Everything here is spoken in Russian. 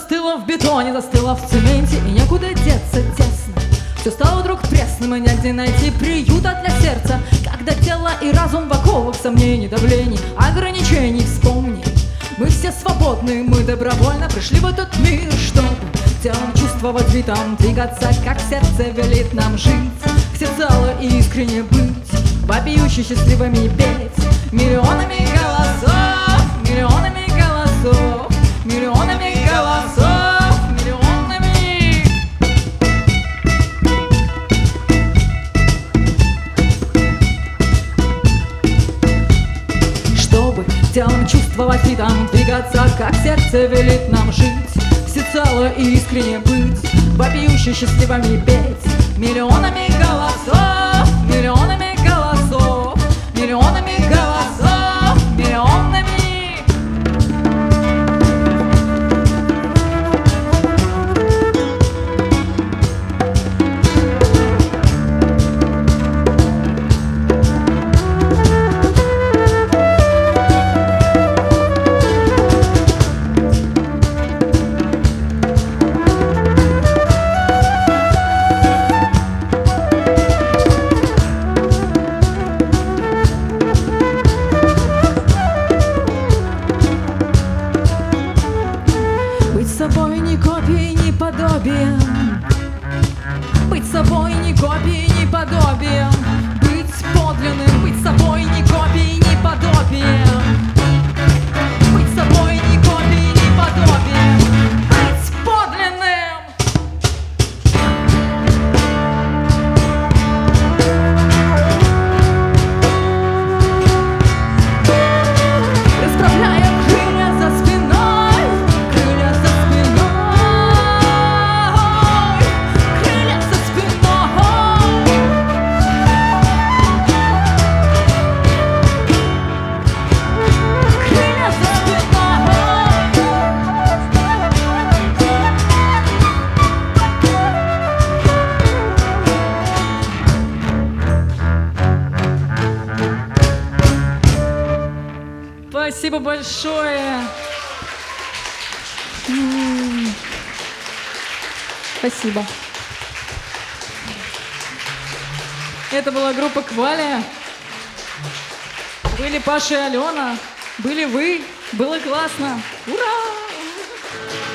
застыла в бетоне, застыла в цементе, и некуда деться, тесно. Все стало вдруг пресным, и негде найти приюта для сердца, когда тело и разум в оковах сомнений, давлений, ограничений. Вспомни, мы все свободны, мы добровольно пришли в этот мир, чтобы телом чувствовать, ритм двигаться, как сердце велит нам жить, всецело и искренне быть, вопиюще счастливыми петь миллионами голосов, миллионами голосов, миллионами голосов, миллионами. Чтобы телом чувствовать, ритм двигаться, как сердце велит нам жить, всецело и искренне быть, вопиюще счастливыми петь миллионами голосов, миллионами голосов, миллионами голосов, миллионами. Собой ни копией, ни подобием, быть собой ни копией, ни подобием, быть подлинным, быть собой ни копией, ни подобием, быть собой ни копией, ни подобием, быть подлинным. Расправляем крылья за спиной, крылья за Спасибо большое. Спасибо. Это была группа Кваля. Были Паша и Алена. Были вы. Было классно. Ура!